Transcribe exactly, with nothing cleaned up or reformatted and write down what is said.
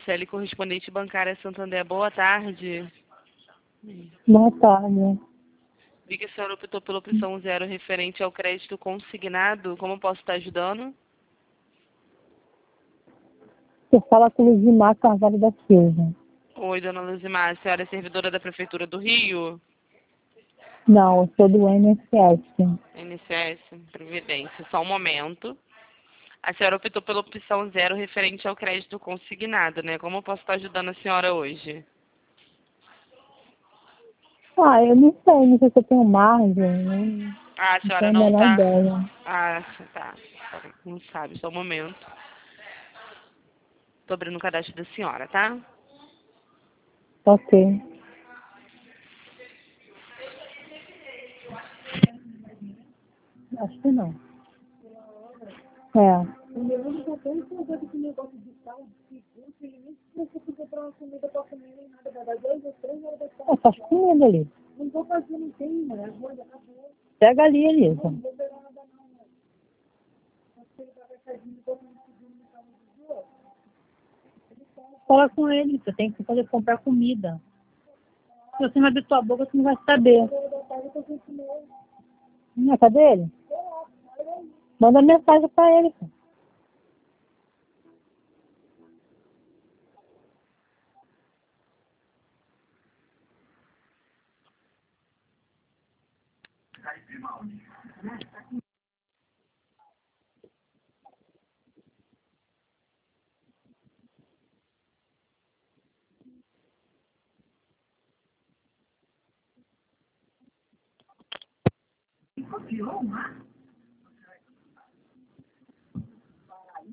Franciele, correspondente bancária Santander. Boa tarde. Boa tarde. Vi que a senhora optou pela opção zero referente ao crédito consignado. Como posso estar ajudando? Você fala com Luzimar Carvalho da Silva. Oi, dona Luzimar. A senhora é servidora da Prefeitura do Rio? Não, eu sou do N S S. N S S, Previdência. Só um momento. A senhora optou pela opção zero referente ao crédito consignado, né? Como eu posso estar ajudando a senhora hoje? Ah, eu não sei, não sei se eu tenho margem. Não, Ah, a não senhora tenho a não menor tá... ideia. Ah, tá. Não sabe, só um momento. Tô abrindo o cadastro da senhora, tá? Ok. Acho que não. É. É, faz comida ali. Pega ali, Elisa. Fala com ele, você tem que poder comprar comida. Se você não abrir tua boca, você não vai saber. Não, cadê ele? Manda mensagem pra ele. Pô. Copiou, Marcos?